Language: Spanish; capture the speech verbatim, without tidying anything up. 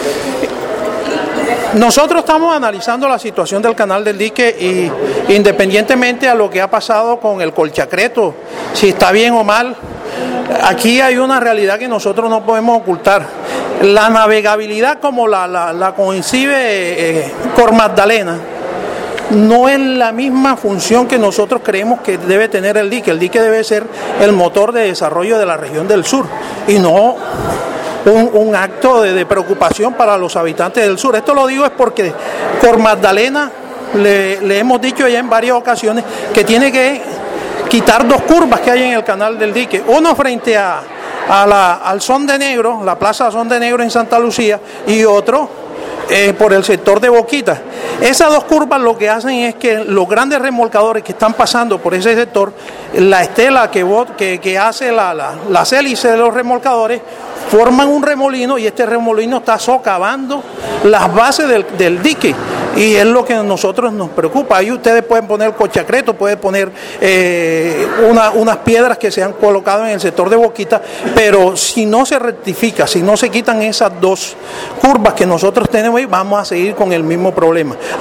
Nosotros estamos analizando la situación del canal del dique y independientemente a lo que ha pasado con el Colchacreto, si está bien o mal, aquí hay una realidad que nosotros no podemos ocultar. La navegabilidad como la, la, la concibe eh, Cor Magdalena no es la misma función que nosotros creemos que debe tener el dique. El dique debe ser el motor de desarrollo de la región del sur y no un, un acto de, de preocupación para los habitantes del sur. Esto lo digo es porque Cor Magdalena le, le hemos dicho ya en varias ocasiones que tiene que quitar dos curvas que hay en el canal del dique, uno frente a, a la, al Son de Negro, la plaza Son de Negro en Santa Lucía, y otro Eh, por el sector de Boquita. Esas dos curvas lo que hacen es que los grandes remolcadores que están pasando por ese sector, la estela que, que, que hace la, la, las hélices de los remolcadores, forman un remolino y este remolino está socavando las bases del, del dique y es lo que a nosotros nos preocupa. Ahí ustedes pueden poner Colchacreto, pueden poner eh, una, unas piedras que se han colocado en el sector de Boquita, pero si no se rectifica, si no se quitan esas dos curvas que nosotros tenemos ahí, vamos a seguir con el mismo problema.